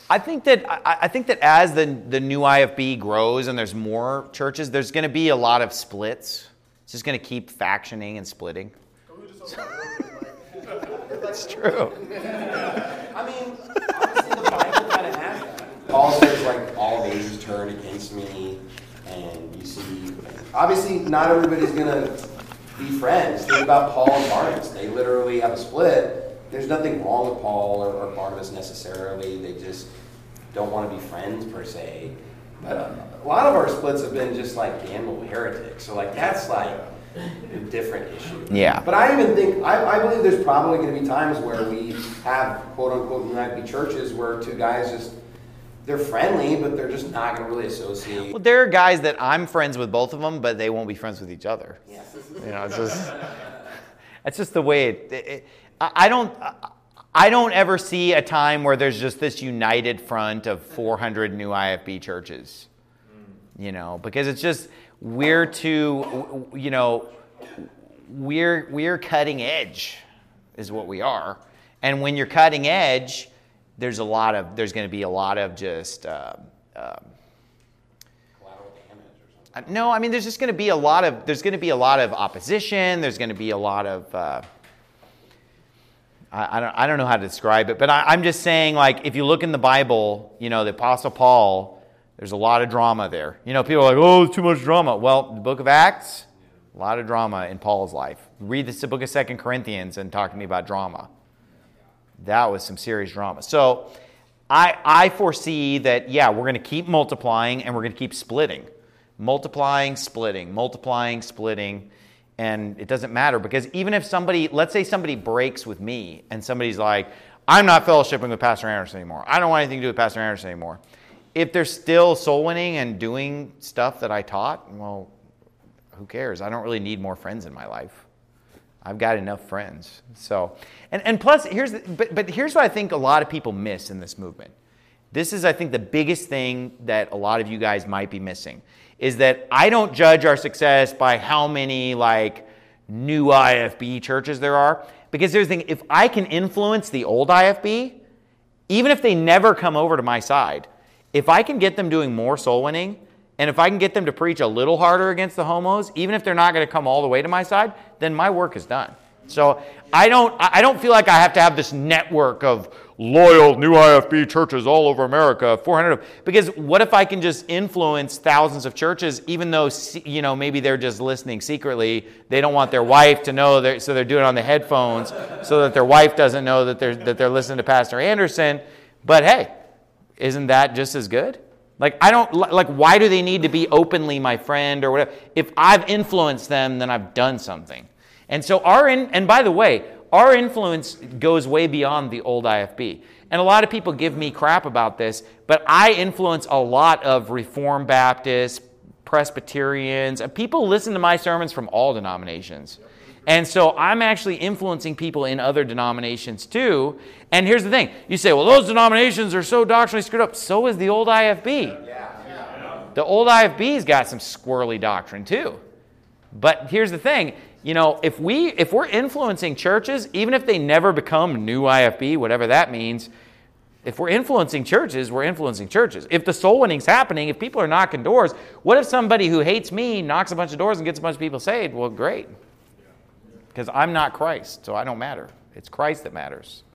I think that as the new IFB grows and there's more churches, there's going to be a lot of splits. It's just going to keep factioning and splitting. That's true. I mean, obviously the Bible kind of has that. Paul says, like, all nations turn against me, and you see, obviously not everybody's going to be friends. Think about Paul and Barnabas. They literally have a split. There's nothing wrong with Paul or Barnabas necessarily. They just don't want to be friends per se. But a lot of our splits have been just like damnable heretics. So like that's like a different issue. Yeah. But I even think, I believe there's probably going to be times where we have quote unquote United churches where two guys just, they're friendly, but they're just not going to really associate. Well, there are guys that I'm friends with both of them, but they won't be friends with each other. Yeah. It's just the way I don't ever see a time where there's just this united front of 400 new IFB churches, because it's just we're cutting edge is what we are, and when you're cutting edge, there's going to be a lot of just Collateral damage or something. no, I mean there's going to be a lot of opposition. There's going to be a lot of I don't know how to describe it, but I'm just saying, like, if you look in the Bible, the Apostle Paul, there's a lot of drama there. People are like, oh, it's too much drama. Well, the book of Acts, a lot of drama in Paul's life. Read the book of 2 Corinthians and talk to me about drama. That was some serious drama. So I foresee that, we're going to keep multiplying and we're going to keep splitting. Multiplying, splitting. And it doesn't matter, because even if let's say somebody breaks with me and somebody's like, I'm not fellowshipping with Pastor Anderson anymore. I don't want anything to do with Pastor Anderson anymore. If they're still soul winning and doing stuff that I taught, well, who cares? I don't really need more friends in my life. I've got enough friends. So, and plus, here's what I think a lot of people miss in this movement. This is, I think, the biggest thing that a lot of you guys might be missing. Is that I don't judge our success by how many new IFB churches there are. Because here's the thing, if I can influence the old IFB, even if they never come over to my side, if I can get them doing more soul winning, and if I can get them to preach a little harder against the homos, even if they're not going to come all the way to my side, then my work is done. So I don't feel like I have to have this network of loyal new IFB churches all over America, 400 of them. Because what if I can just influence thousands of churches, even though maybe they're just listening secretly, they don't want their wife to know, so they're doing it on the headphones, so that their wife doesn't know that they're listening to Pastor Anderson. But hey, isn't that just as good? Why do they need to be openly my friend or whatever? If I've influenced them, then I've done something. And so and by the way, our influence goes way beyond the old IFB. And a lot of people give me crap about this, but I influence a lot of Reformed Baptists, Presbyterians, and people listen to my sermons from all denominations. And so I'm actually influencing people in other denominations too. And here's the thing. You say, well, those denominations are so doctrinally screwed up. So is the old IFB. The old IFB's got some squirrely doctrine too. But here's the thing. If we're influencing churches, even if they never become new IFB, whatever that means, if we're influencing churches, we're influencing churches. If the soul winning's happening, if people are knocking doors, what if somebody who hates me knocks a bunch of doors and gets a bunch of people saved? Well, great. Because I'm not Christ, so I don't matter. It's Christ that matters.